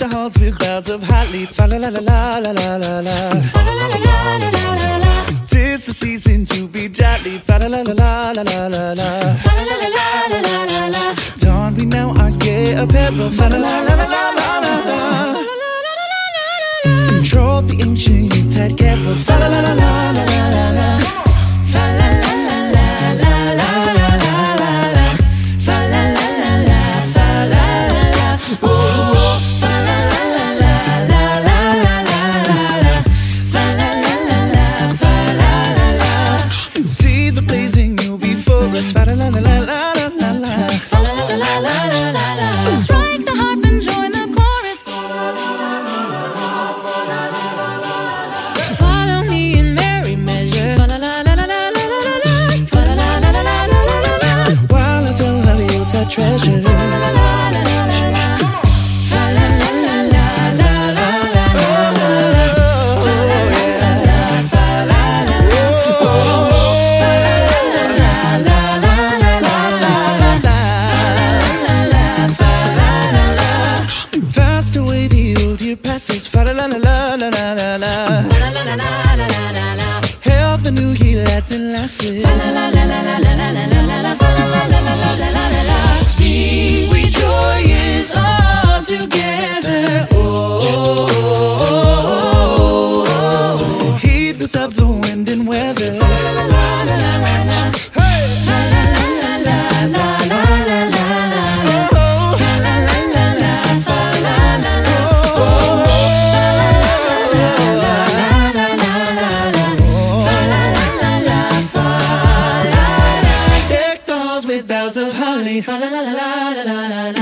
the halls with bells of holly. Fa la la la la la la la la. Fa la la la la la la la la. 'Tis the season to be jolly. Fa la la la la la la la la. Fa la la la la la la la. Don we now our gay apparel. Fa la la la la la la la la. Control the ancient Yuletide carol. Fa la la la la la la la. Fa la la la la la la la la la. Fa la la la la, fa la la la. Ooh, fa la la la la la la la la. Fa la la la la, fa la la la. See the blazing new before us. Fa la la la la la la la. Fa la la la la la la la. Strike the harp and join the chorus. Follow me in merry measure. Fa la la la la la la la la. Fa la la la la la la la la. While I tell how you to treasure. Fa la la la la la la la. Fa la la la la la la la la. Fa la la la la, fa la la la. Oh, fa la la la la la la la la. Fa la la la, fa la la la. Fast away the old year passes. Fa la la la la la la la la. Fa la la la la la la la la. Hail the new year, lads and lasses. Fa la la la la la la la la la la. Fa la la la la la la la la. Sing we joyous all together. Oh, oh, oh, oh, oh. Heedless of the wind and weather. Fa la la la la la la la. Hey! Fa la la la la la la la la la. Oh, Fa la la la la, fa la la la. oh, La la la la la. Fa la la la la, fa la la. Deck the halls with boughs of holly. Fa la la la la la la la.